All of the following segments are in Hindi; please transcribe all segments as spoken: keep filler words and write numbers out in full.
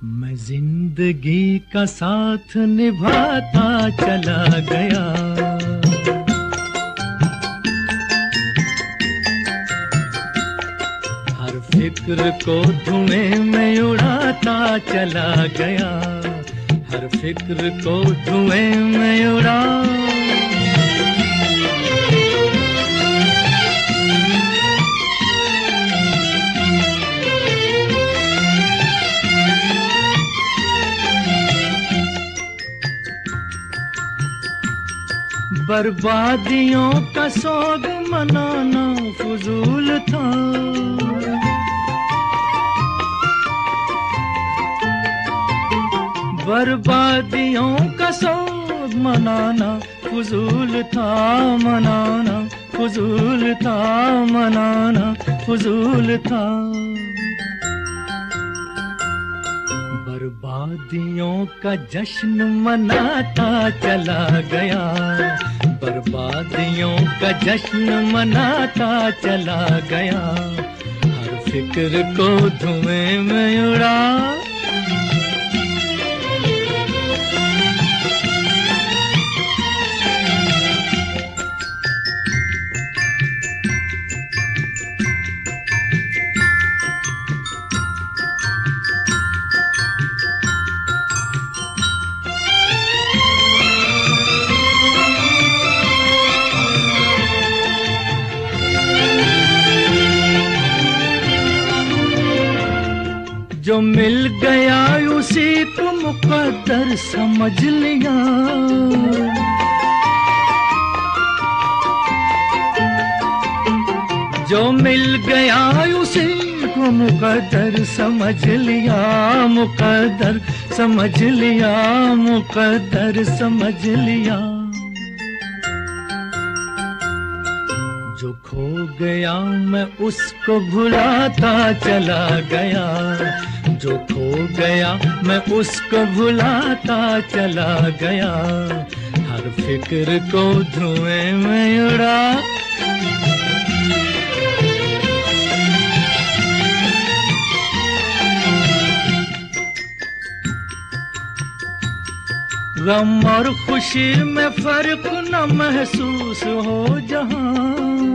मैं जिंदगी का साथ निभाता चला गया, हर फिक्र को धुएं में उड़ाता चला गया, हर फिक्र को धुएं में उड़ा। बर्बादियों का सोग मनाना फजूल था, बर्बादियों का सोग मनाना फजूल था, मनाना फजूल था, मनाना फजूल था। बर्बादियों का जश्न मनाता चला गया, बर्बादियों का जश्न मनाता चला गया, हर फिक्र को धुएं में उड़ा। जो मिल गया उसी को मुकद्दर समझ लिया, जो मिल गया उसी को मुकद्दर समझ लिया, मुकद्दर समझ लिया, मुकद्दर समझ लिया। जो खो गया मैं उसको भुलाता चला गया, जो खो गया मैं उसको भुलाता चला गया, हर फिक्र को धुएं में उड़ा। गम और खुशी में फर्क न महसूस हो जहां,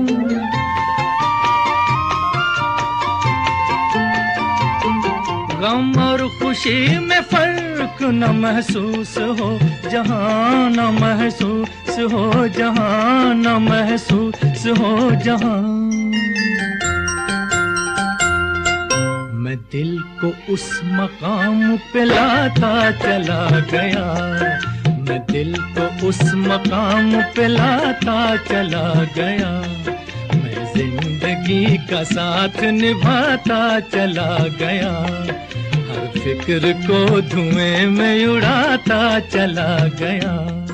गम और खुशी में फर्क न महसूस हो जहां, न महसूस हो जहां, न महसूस हो जहां। मैं दिल को उस मकाम पे लाता चला गया, मैं दिल को उस मकाम पे लाता चला गया, मैं जिंदगी का साथ निभाता चला गया, हर फिक्र को धुएं में उड़ाता चला गया।